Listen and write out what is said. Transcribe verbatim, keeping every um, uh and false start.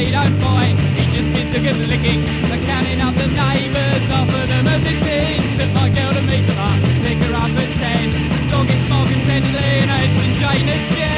he don't bite, he just gives a good licking. They're counting up the neighbours, half of them are missing. Took my girl to meet them up, pick her up at ten. Dog gets more contentedly and Ed and Jane again.